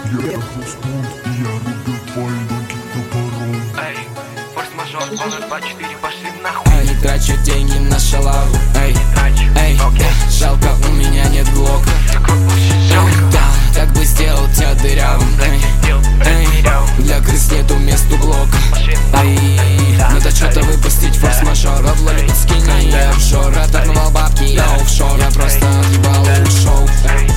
Я хрустнул, и я рубил твои ноги топором. Эй, форс-мажор, 2-0-2-4, пошли нахуй. Не трачу деньги на шалаву. Эй, Не трачу, эй, окей. жалко, у меня нет глока. Да, так бы сделал тебя дырявым. Эй, для крыс нету мест у блока. Эй, надо что-то выпустить, форс-мажор. Обловить скини, я офшор. Оторвал бабки, я офшор. Я просто отъебал и ушел.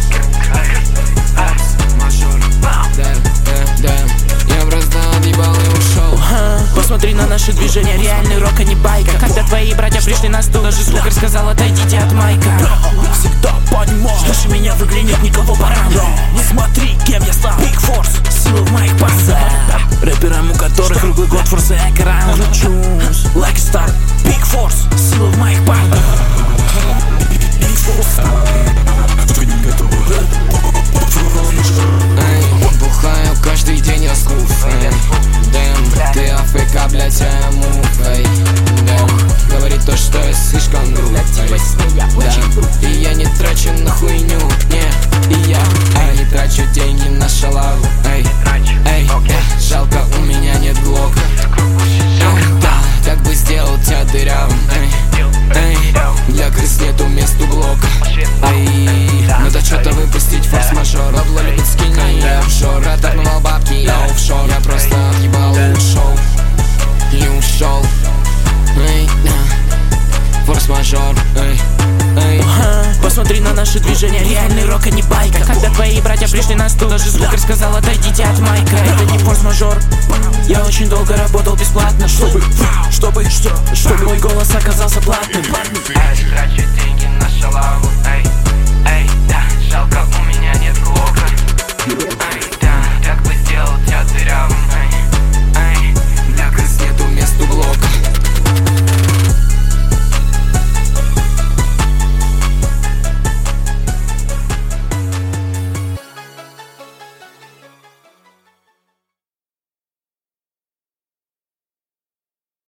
Я просто отъебал и ушел. Посмотри на наши движения, реальный рок, а не байка. Когда твои братья пришли на стул, даже звукарь сказал: отойдите от майка. Всегда понимал, слушай меня, в игре нет никого барана. Смотри, кем я стал. Big Force, сила в моих пальцах. Рэперам, у которых круглый год форсы экран. Кручусь, like a star. Big Force, сила в моих пальцах. Big Force. Бухаю каждый день, я скуф. Дэм, ты АФК, блять, я мухой. Дэм, говорит то, что я слишком грубый. Да, и я не трачу на хуйню, не, и я не трачу деньги на шалаву. Эй, жалко, у меня нет глока. Да, так бы сделал тебя дырявым. Эй, для крыс нету мест у блока. Эй, надо что-то выпустить, форс-мажор. Обловить скини, я офшор. Оторвал бабки, я офшор. Я просто отъебал и ушел. И ушел. Эй, форс-мажор. Посмотри на наши движения, реальный рок, а не байка. Когда твои братья пришли на стул, даже звукарь сказал: отойдите от майка. Это не форс-мажор. Я очень долго работал бесплатно, чтобы мой голос оказался платным. Трачу деньги на шалаву. Эй, да, жалко, у меня нет